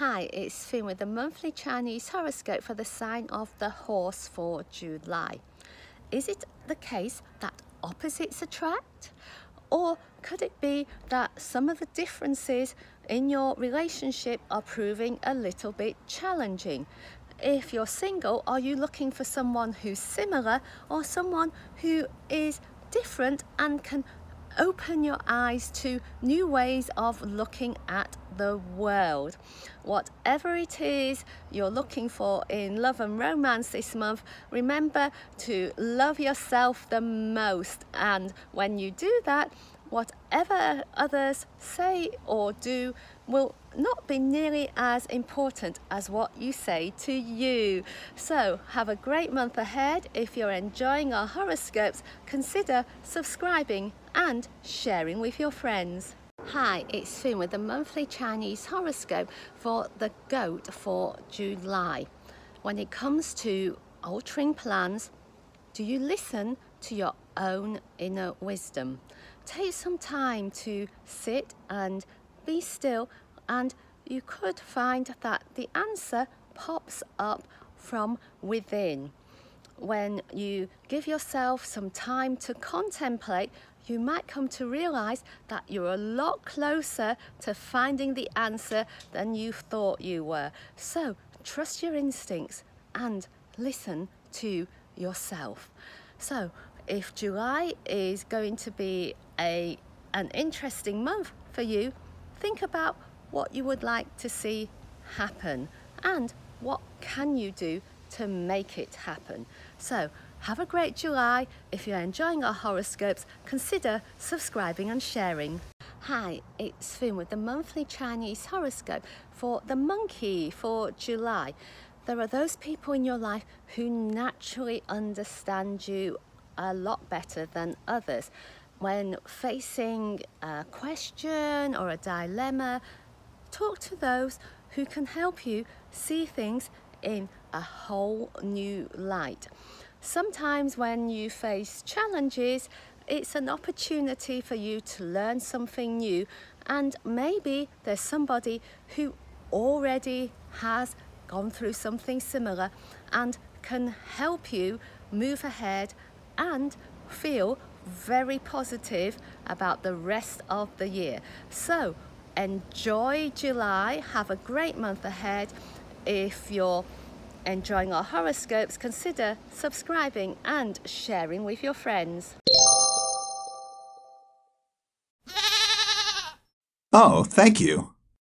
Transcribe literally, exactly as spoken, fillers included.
Hi, it's Finn with the monthly Chinese horoscope for the sign of the horse for July. Is it the case that opposites attract? Or could it be that some of the differences in your relationship are proving a little bit challenging? If you're single, are you looking for someone who's similar or someone who is different and can open your eyes to new ways of looking at the world? Whatever it is you're looking for in love and romance this month, remember to love yourself the most, and when you do that, whatever others say or do will not be nearly as important as what you say to you. So have a great month ahead. If you're enjoying our horoscopes, consider subscribing and sharing with your friends. Hi, it's Finn with the monthly Chinese horoscope for the goat for July. When it comes to altering plans, do you listen to your own inner wisdom? Take some time to sit and be still, and you could find that the answer pops up from within. When you give yourself some time to contemplate, you might come to realize that you're a lot closer to finding the answer than you thought you were. So trust your instincts and listen to yourself. So if July is going to be a an interesting month for you, think about what you would like to see happen and what can you do to make it happen. So have a great July. If you're enjoying our horoscopes, consider subscribing and sharing. Hi, it's Finn with the monthly Chinese horoscope for the monkey for July. There are those people in your life who naturally understand you a lot better than others. When facing a question or a dilemma, talk to those who can help you see things in a whole new light. Sometimes when you face challenges, it's an opportunity for you to learn something new, and maybe there's somebody who already has gone through something similar and can help you move ahead and feel very positive about the rest of the year. So enjoy July, have a great month ahead. If you're enjoying our horoscopes, consider subscribing and sharing with your friends. Oh, thank you.